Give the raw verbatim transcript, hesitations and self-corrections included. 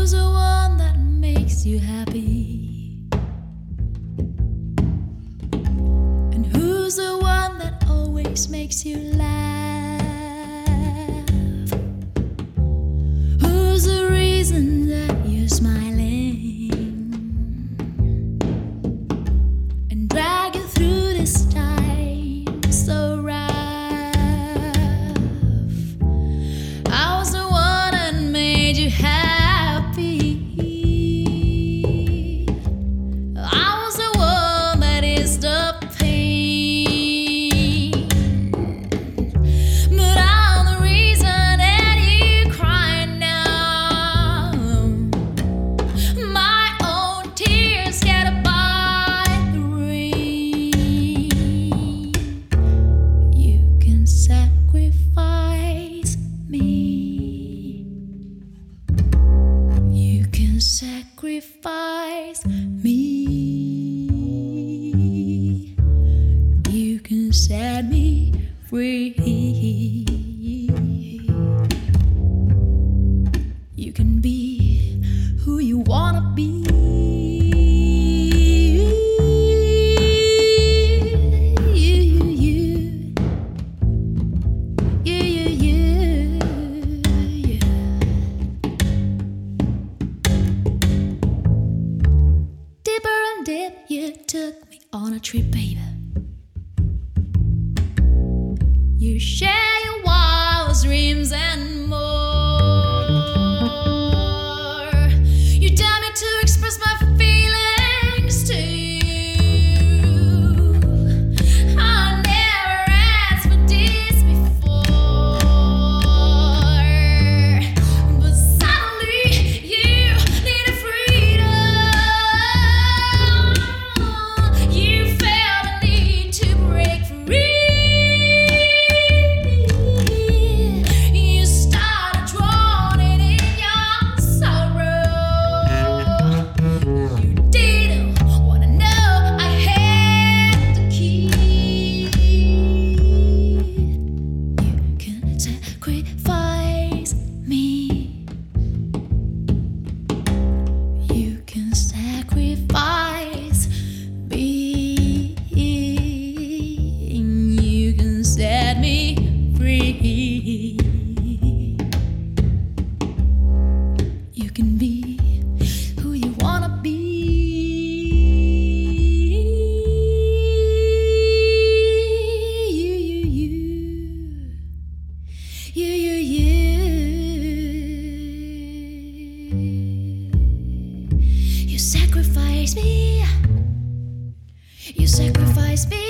Who's the one that makes you happy? And who's the one that always makes you laugh? Who's the reason that you're smiling and drag you through this time so rough? I was the one that made you happy. I was the one that is the pain. But I'm the reason that you cry now. My own tears scattered by the rain. You can sacrifice me. You can sacrifice me. You can set me free. You can be who you wanna be. You, you, you. You, you, you. Yeah. Dipper and dip, you took me on a trip, baby. You share your wildest dreams and more. You tell me to express my feelings to you. I never asked for this before, but suddenly you needed freedom. You felt the need to break free. You started drowning in your sorrow. You didn't wanna know I had the key. You can sacrifice me. You can sacrifice me. You can set me free. You can be who you wanna be. You, you, you. You, you, you. You sacrifice me. You sacrifice me.